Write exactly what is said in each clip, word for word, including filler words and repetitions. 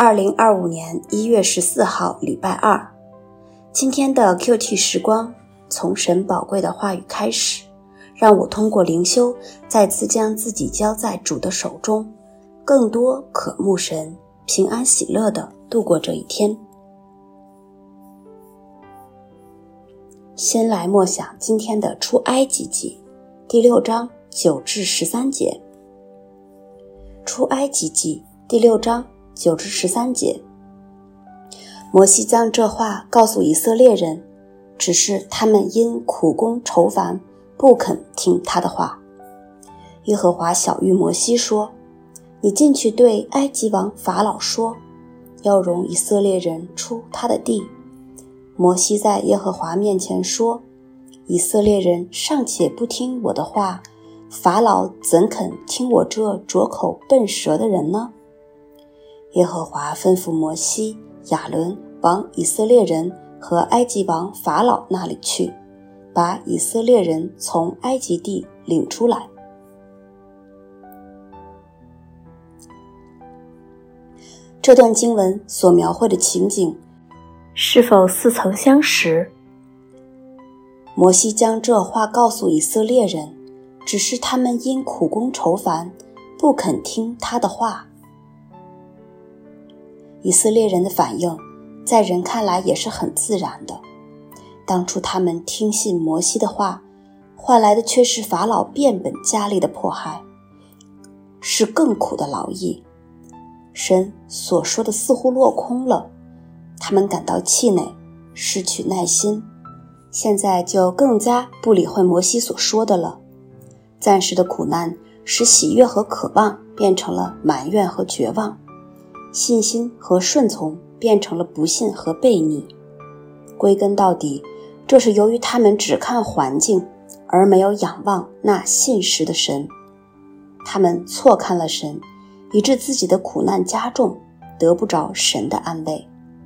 二零二五年一月十四号礼拜二，今天的 Q T 时光从神宝贵的话语开始，让我通过灵修再次将自己交在主的手中，更多渴慕神，平安喜乐地度过这一天。先来默想今天的出埃及记第六章九至十三节。出埃及记第六章九至十三节，摩西将这话告诉以色列人，只是他们因苦工愁烦，不肯听他的话。耶和华晓谕摩西说，你进去对埃及王法老说，要容以色列人出他的地。摩西在耶和华面前说，以色列人尚且不听我的话，法老怎肯听我这拙口笨舌的人呢？耶和华吩咐摩西、亚伦往以色列人和埃及王法老那里去，把以色列人从埃及地领出来。这段经文所描绘的情景是否似曾相识？摩西将这话告诉以色列人，只是他们因苦工愁烦，不肯听他的话。以色列人的反应在人看来也是很自然的，当初他们听信摩西的话，换来的却是法老变本加厉的迫害，是更苦的劳役。神所说的似乎落空了，他们感到气馁，失去耐心，现在就更加不理会摩西所说的了。暂时的苦难使喜悦和渴望变成了埋怨和绝望，信心和顺从变成了不信和悖逆。归根到底，这是由于他们只看环境，而没有仰望那信实的神。他们错看了神，以致自己的苦难加重，得不着神的安慰。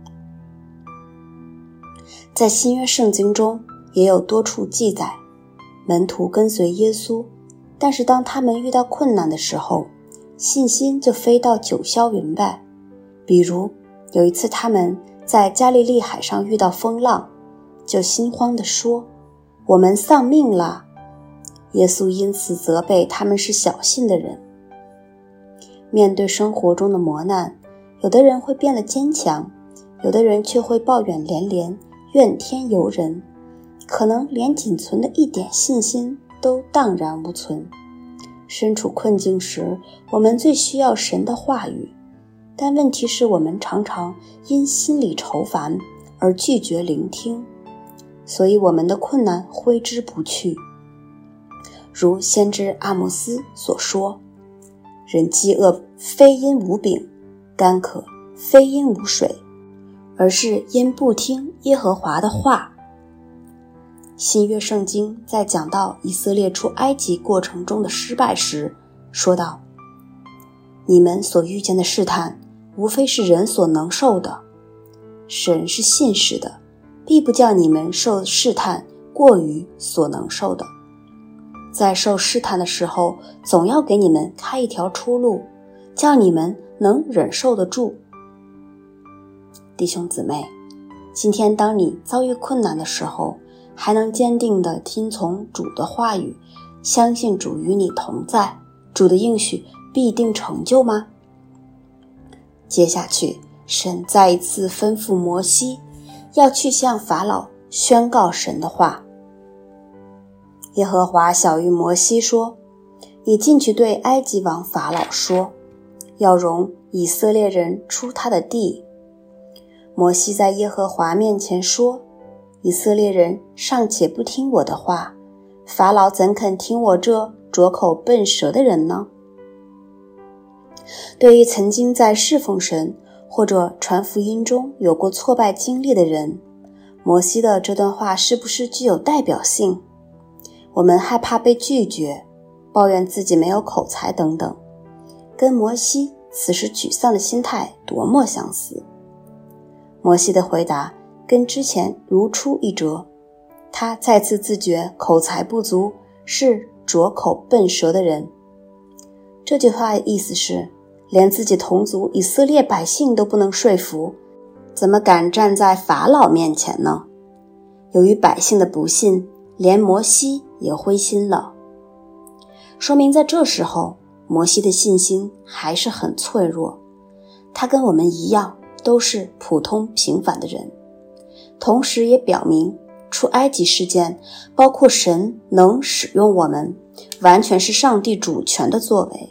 在新约圣经中也有多处记载，门徒跟随耶稣，但是当他们遇到困难的时候，信心就飞到九霄云外。比如有一次他们在加利利海上遇到风浪，就心慌地说，我们丧命了。耶稣因此责备他们是小信的人。面对生活中的磨难，有的人会变得坚强，有的人却会抱怨连连，怨天尤人，可能连仅存的一点信心都荡然无存。身处困境时，我们最需要神的话语，但问题是我们常常因心里愁烦而拒绝聆听，所以我们的困难挥之不去。如先知阿摩斯所说，人饥饿非因无饼，干渴非因无水，而是因不听耶和华的话。新约圣经在讲到以色列出埃及过程中的失败时说道，你们所遇见的试探无非是人所能受的，神是信实的，必不叫你们受试探过于所能受的。在受试探的时候，总要给你们开一条出路，叫你们能忍受得住。弟兄姊妹，今天当你遭遇困难的时候，还能坚定地听从主的话语，相信主与你同在，主的应许必定成就吗？接下去，神再一次吩咐摩西，要去向法老宣告神的话。耶和华晓谕摩西说，你进去对埃及王法老说，要容以色列人出他的地。摩西在耶和华面前说，以色列人尚且不听我的话，法老怎肯听我这拙口笨舌的人呢？对于曾经在侍奉神或者传福音中有过挫败经历的人，摩西的这段话是不是具有代表性？我们害怕被拒绝，抱怨自己没有口才等等，跟摩西此时沮丧的心态多么相似。摩西的回答跟之前如出一辙，他再次自觉口才不足，是拙口笨舌的人。这句话的意思是， 连自己同族以色列百姓都不能说服，怎么敢站在法老面前呢？由于百姓的不信，连摩西也灰心了。说明在这时候，摩西的信心还是很脆弱，他跟我们一样都是普通平凡的人，同时也表明出埃及事件，包括神能使用我们，完全是上帝主权的作为。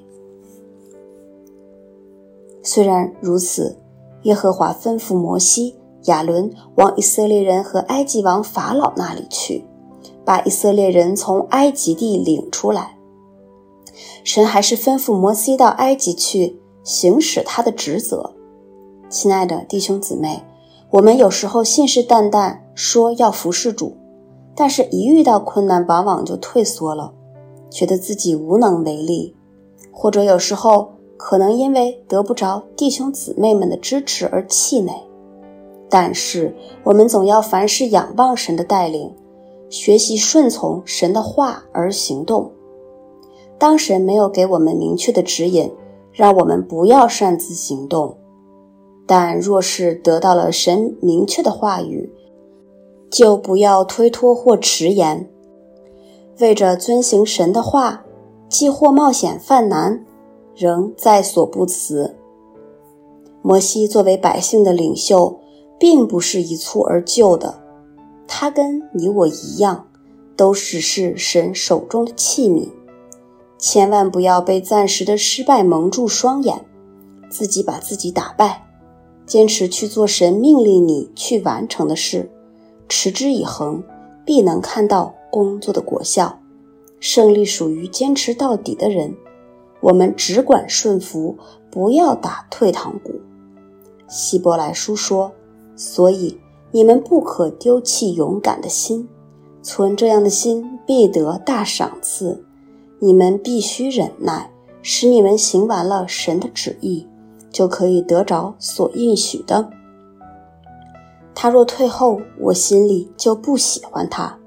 虽然如此，耶和华吩咐摩西、亚伦往以色列人和埃及王法老那里去，把以色列人从埃及地领出来。神还是吩咐摩西到埃及去行使他的职责。亲爱的弟兄姊妹，我们有时候信誓旦旦说要服侍主，但是一遇到困难往往就退缩了，觉得自己无能为力，或者有时候可能因为得不着弟兄姊妹们的支持而气馁。但是我们总要凡事仰望神的带领，学习顺从神的话而行动。当神没有给我们明确的指引，让我们不要擅自行动，但若是得到了神明确的话语，就不要推脱或迟延。为着遵行神的话，既或冒险犯难，仍在所不辞。摩西作为百姓的领袖，并不是一蹴而就的，他跟你我一样，都只是神手中的器皿。千万不要被暂时的失败蒙住双眼，自己把自己打败，坚持去做神命令你去完成的事，持之以恒，必能看到工作的果效。胜利属于坚持到底的人，我们只管顺服，不要打退堂鼓。希伯来书说，所以你们不可丢弃勇敢的心，存这样的心必得大赏赐。你们必须忍耐，使你们行完了神的旨意，就可以得着所应许的。他若退后，我心里就不喜欢他。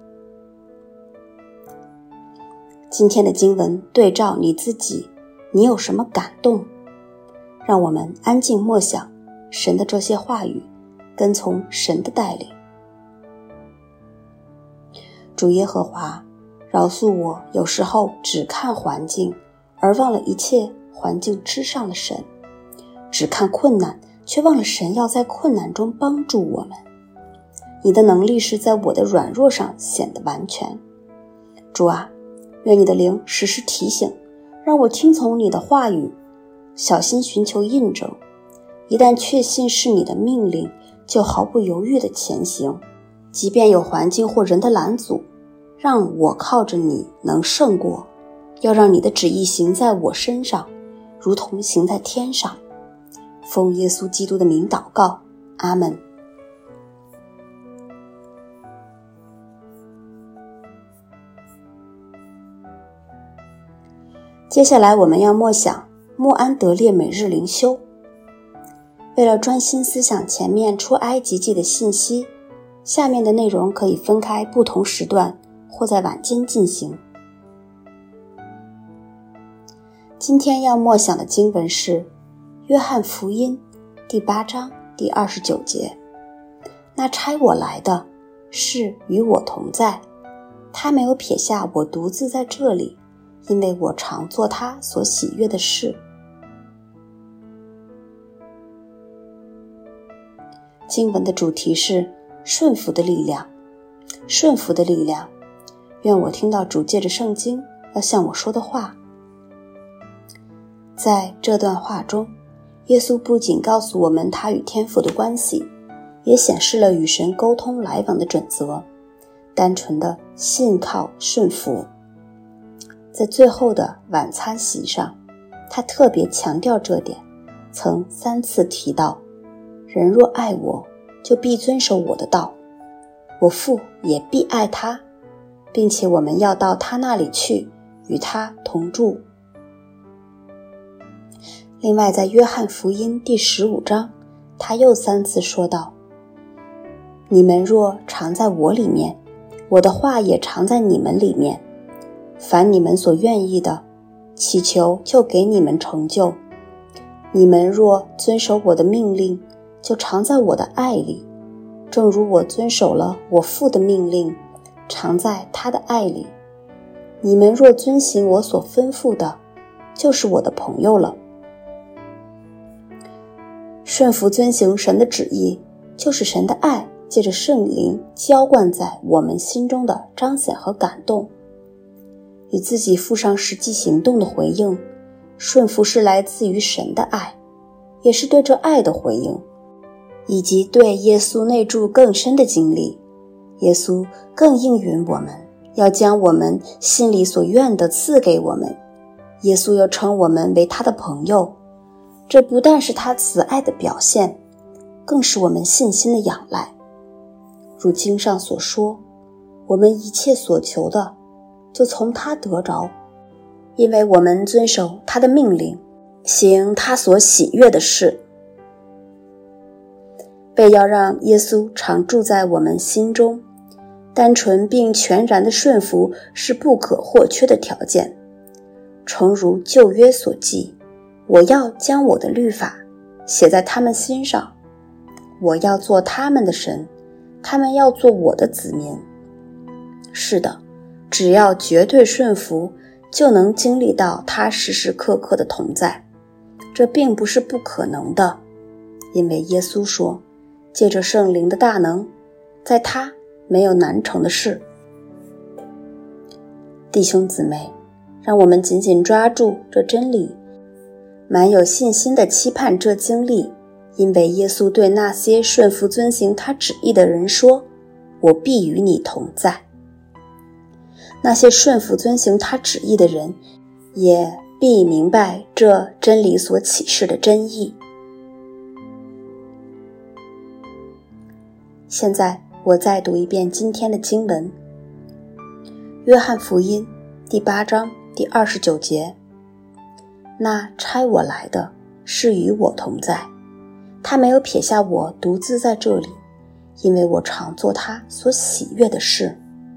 今天的经文对照你自己，你有什么感动？让我们安静默想神的这些话语，跟从神的带领。主耶和华，饶恕我有时候只看环境，而忘了一切环境之上的神，只看困难，却忘了神要在困难中帮助我们。你的能力是在我的软弱上显得完全。主啊，愿你的灵时时提醒，让我听从你的话语，小心寻求印证。一旦确信是你的命令，就毫不犹豫地前行，即便有环境或人的拦阻，让我靠着你能胜过。要让你的旨意行在我身上，如同行在天上。奉耶稣基督的名祷告，阿们。接下来我们要默想默安德烈每日灵修。为了专心思想前面出埃及记的信息，下面的内容可以分开不同时段或在晚间进行。今天要默想的经文是约翰福音第八章第二十九节。那差我来的是与我同在，他没有撇下我独自在这里，因为我常做他所喜悦的事。经文的主题是顺服的力量，顺服的力量。愿我听到主借着圣经要向我说的话。在这段话中，耶稣不仅告诉我们他与天父的关系，也显示了与神沟通来往的准则，单纯的信靠顺服。在最后的晚餐席上，他特别强调这点，曾三次提到，人若爱我，就必遵守我的道，我父也必爱他，并且我们要到他那里去，与他同住。另外在约翰福音第十五章，他又三次说道，你们若常在我里面，我的话也常在你们里面，凡你们所愿意的，祈求就给你们成就。 你们若遵守我的命令，就常在我的爱里，正如我遵守了我父的命令，常在他的爱里。你们若遵行我所吩咐的，就是我的朋友了。顺服遵行神的旨意，就是神的爱借着圣灵浇灌在我们心中的彰显和感动，与自己付上实际行动的回应。顺服是来自于神的爱，也是对这爱的回应，以及对耶稣内住更深的经历。耶稣更应允我们，要将我们心里所愿的赐给我们。耶稣又称我们为他的朋友，这不但是他慈爱的表现，更是我们信心的仰赖。如经上所说，我们一切所求的，就从他得着，因为我们遵守他的命令，行他所喜悦的事。为要让耶稣常住在我们心中，单纯并全然的顺服是不可或缺的条件。诚如旧约所记，我要将我的律法写在他们心上，我要做他们的神，他们要做我的子民。是的，只要绝对顺服，就能经历到他时时刻刻的同在。这并不是不可能的，因为耶稣说，借着圣灵的大能，在他没有难成的事。弟兄姊妹，让我们紧紧抓住这真理，满有信心地期盼这经历，因为耶稣对那些顺服遵行他旨意的人说，我必与你同在。那些顺服遵行他旨意的人，也必明白这真理所启示的真意。现在我再读一遍今天的经文，约翰福音第八章第二十九节，那差我来的是与我同在，他没有撇下我独自在这里，因为我常做他所喜悦的事。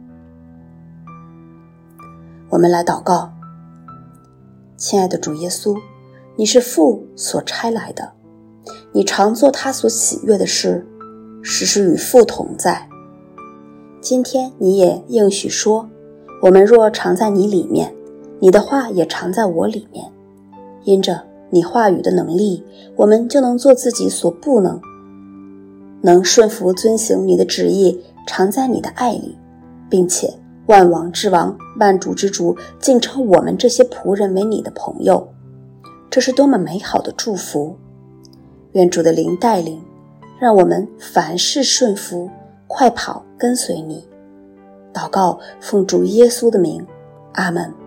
我们来祷告。亲爱的主耶稣，你是父所差来的，你常做他所喜悦的事，时时与父同在。今天你也应许说，我们若常在你里面，你的话也常在我里面。因着你话语的能力，我们就能做自己所不能，能顺服遵行你的旨意，常在你的爱里，并且万王之王，万主之主，竟称我们这些仆人为你的朋友。这是多么美好的祝福！愿主的灵带领，让我们凡事顺服，快跑跟随你。祷告奉主耶稣的名，阿们。